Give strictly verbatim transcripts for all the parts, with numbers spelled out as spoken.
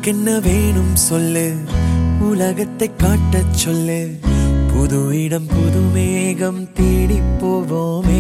உனக்கென்ன வேணும் சொல்லு, உலகத்தை காட்டச் சொல்லு. புது இடம் புது மேகம் தேடி போவோமே.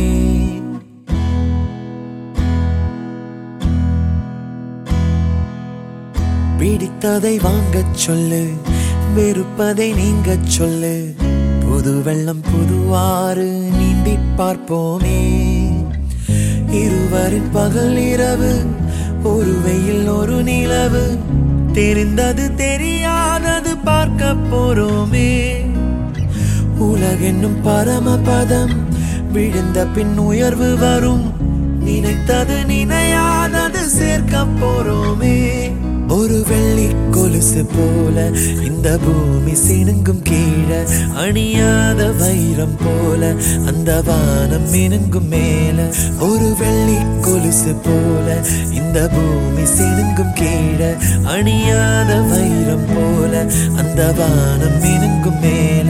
பிடித்ததை வாங்கச் சொல்லு, வெறுப்பதை நீங்கச் சொல்லு. புது வெள்ளம் புதுவாறு நீந்தி பார்ப்போமே. இருவரின் பகல் இரவு, ஒரு வெயில் ஒரு நிலவு. தெரிந்தது தெரியாதது பார்க்க போறோமே. உலகென்னும் பரமபதம், விழுந்த பின் உயர்வு வரும். நினைத்தது நினையாதது சேர்க்க போறோமே. ஒரு வெள்ளி கொலுசு போல இந்த பூமி சினுங்கும் கீழே, அணியாத வைரம் போல அந்த வானம் மினுங்கும் மேல. ஒரு வெள்ளி கொலுசு போல இந்த பூமி சினுங்கும் கீழே, அணியாத வைரம் போல அந்த வானம் மினுங்கும் மேல.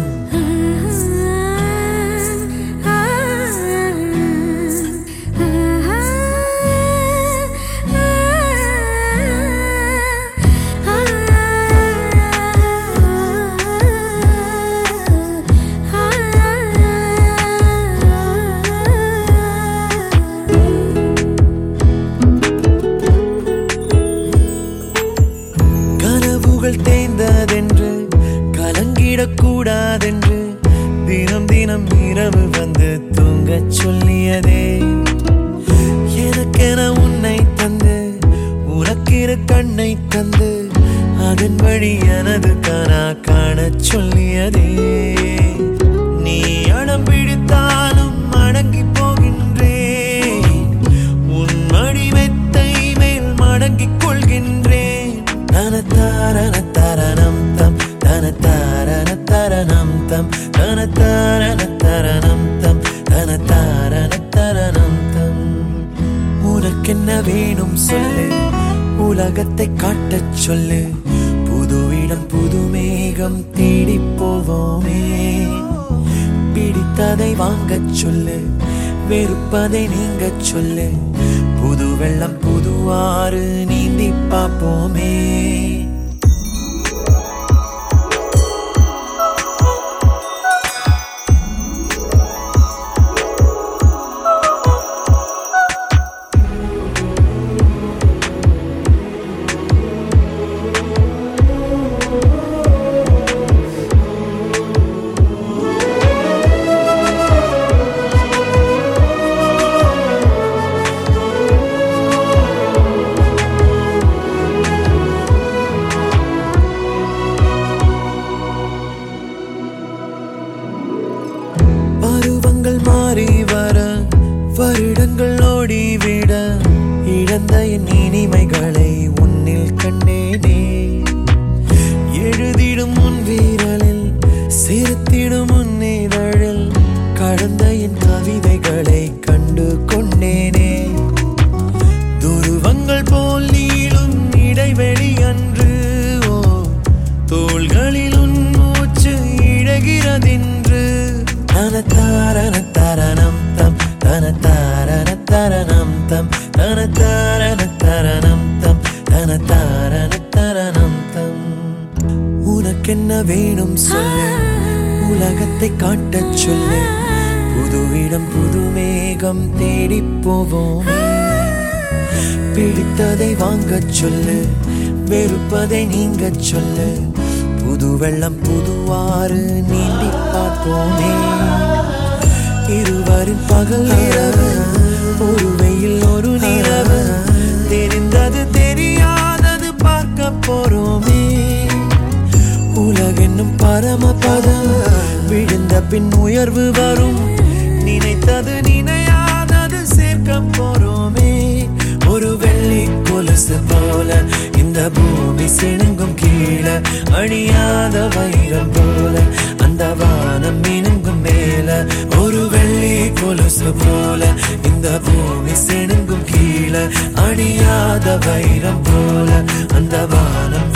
தேய்ந்ததென்று கலங்கிடக்கூடாதென்று தினம் தினம் இரவு வந்து தூங்கச் சொல்லியதே. எனக்கென உன்னை தந்து உனக்கிற கண்ணை தந்து அதன் வழி எனது கனா காணச் சொல்லியதே. நீ அடம் பிடித்தாலும் அடங்கி போகின்றேன், உன் மடி மெத்தை மேல் மடங்கிக் கொள்கின்றேன். தனத்தாரண தரணம் தம் தனத்தாரண தரணம் தம் தனத்தாரண தரணம் தம் தனத்தாரண தரணம் தம். உனக்கென்ன வேணும் சொல்லு, உலகத்தை காட்டச் சொல்லு. புது இடம் புது மேகம் தேடி போவோமே. பிடித்ததை வாங்கச் சொல்லு, வெறுப்பதை நீங்கச் சொல்லு. புது வெள்ளம் புதுவாறு நீந்தி பார்ப்போமே. மாறி வர வருடங்கள் ஓடிவிட, இழந்த என் இனிமைகளை உன்னில் கண்டேனே. எழுதிடும் உன் வீரலில் சிரித்திடும் உன் இதழில் கடந்த என் கவிதைகளை கண்டு கொண்டேனே. துருவங்கள் போல் நீளும் இடைவெளி அன்று, ஓ தோள்களில் உன் மூச்சு இழகிறதென்று. தனத்தாரண தரணம் தம் தனத்தாரண தரணம் தம் தனத்தாரண தரணம் தம் தனத்தாரண தரணம் தம். உனக்கென்ன வேணும் சொல்லு, உலகத்தை காட்டச் சொல்லு. புது இடம் புது மேகம் தேடி போவோமே. பிடித்ததை வாங்கச் சொல்லு, வெறுப்பதை நீங்கச் சொல்லு. புது வெள்ளம் புதுவாறு நீந்தி பார்ப்போமே. இருவரின் பகல் இரவு, ஒரு வெயில் ஒரு நிலவு. தெரிந்தது தெரியாதது பார்க்க போறோமே. உலகென்னும் பரமபதம், விழுந்த பின் உயர்வு வரும். நினைத்தது நினையாதது சேர்க்க போறோமே. ஒரு வெள்ளி கொலுசு போல இந்த பூமி சினுங்கும் கீழே, அணியாத வைரம் போல அந்த வானம் மினுங்கும் மேல. ஒரு வெள்ளி கொலுசு போல இந்த பூமி சினுங்கும் கீழே, அணியாத வைரம் போல அந்த வானம்